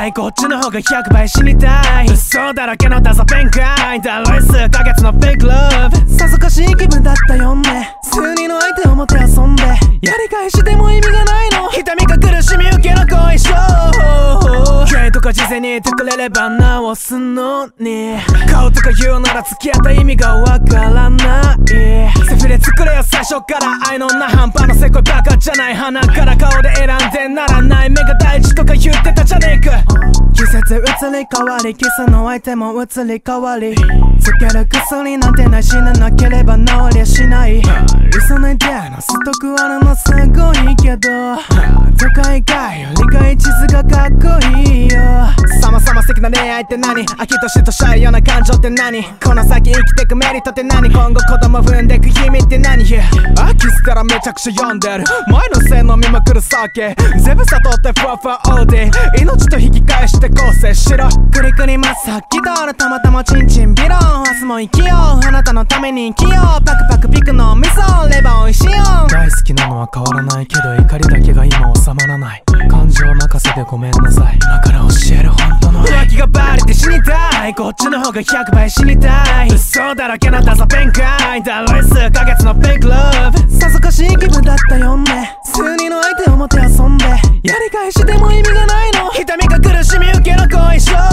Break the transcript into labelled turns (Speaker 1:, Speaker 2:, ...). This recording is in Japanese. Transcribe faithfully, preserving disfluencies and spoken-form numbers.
Speaker 1: いこっちの方がひゃくばい死にたい。嘘だらけのダサ弁解だろい数ヶ月のフェイクラブ。さぞかしい気分だったよね。数人の相手をもて遊んでやり返しても意味がないの。痛みか苦しみ受けの後遺症。ゲイとか事前に言ってくれれば直すのに、顔とか言うなら付き合った意味がわからない。セフレ作れよ最初から愛のな半端なせこいバカじゃない。鼻から顔で選んでならない。目が大事とか言ってたじゃねえか。季節移り変わりキスの相手も移り変わり、つける薬なんてない。死ななければ治りゃしない。嘘のイデアのストックあるのすごいけど、都会外よりか地図がかっこいいよ。さまさま素敵な恋愛って何、飽きとしとしゃいような感情って何、この先生きてくメリットって何、今後子供産んでく意味って何。あキスからめちゃくちゃ読んでる前のせい飲みまくる酒、全部悟ってふわふわ オーディー 命と引き返して構成しろ。クリクリマッサ起動るたまたまチンチンビロン。明日も生きようあなたのために生きよう。パクパクピクの味噌レバーおいしいよ。大好きなのは変わらないけど怒りだけが今収まらない。感情任せてごめんなさい。今から教える本当の浮気がバレて死にたい。こっちの方がひゃくばい死にたい。嘘だらけのダサ弁解だろい数ヶ月のフェイクラブ。さぞかしい気分だったよね。数人の相手をもて遊んでやり返しても意味がないの。痛みか苦しみ受けの後遺症。